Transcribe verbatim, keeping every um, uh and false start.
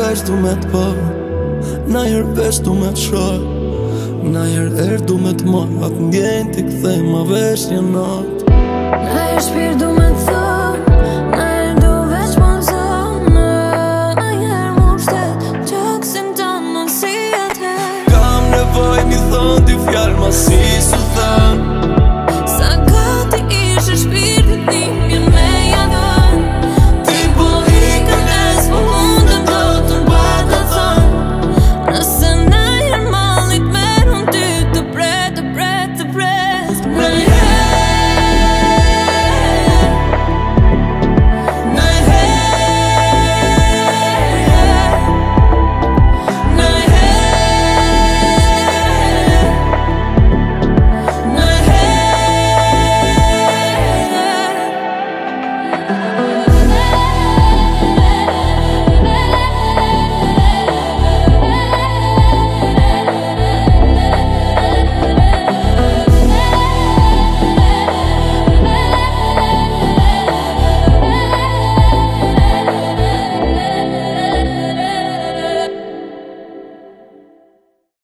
veç du me t'pa, na her veç du me t'shoh, na her er du me t'marr, atë ndjenjë t'i kthej ma veç një nat. Na her shpirë du me t'thot